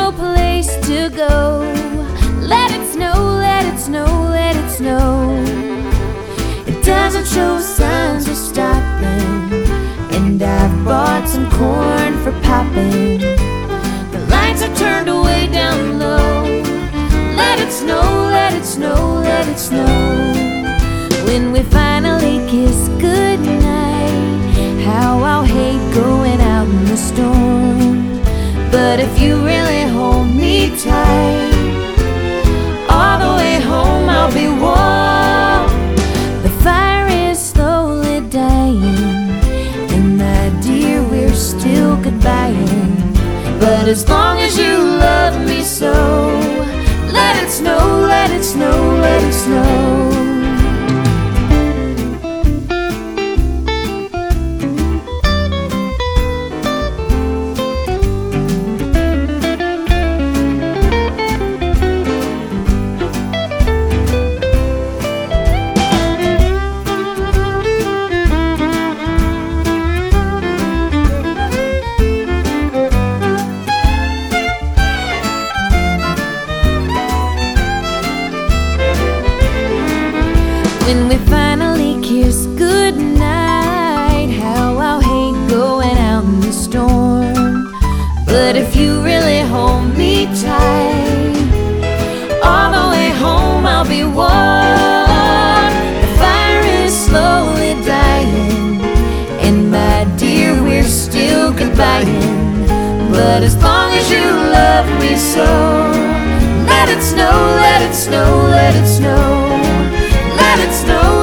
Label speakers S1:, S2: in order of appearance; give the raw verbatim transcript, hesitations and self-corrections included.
S1: no place to go. Let it snow, let it snow, let it snow. It doesn't show signs of stopping, and I've bought some corn for popping. The lights are turned way down low. Let it snow, let it snow, let it snow. When we finally kiss goodnight, how I'll hate going out in the storm. But if you really hold me tight, all the way home I'll be warm. The fire is slowly dying, and my dear, we're still goodbying. But as long as you love me so, let it snow, let it snow, let it snow. When we finally kiss goodnight, how I'll hate going out in the storm. But if you really hold me tight, all the way home I'll be warm. The fire is slowly dying, and my dear, we're still goodbying. But as long as you love me so, let it snow, let it snow, let it snow. Let it snow.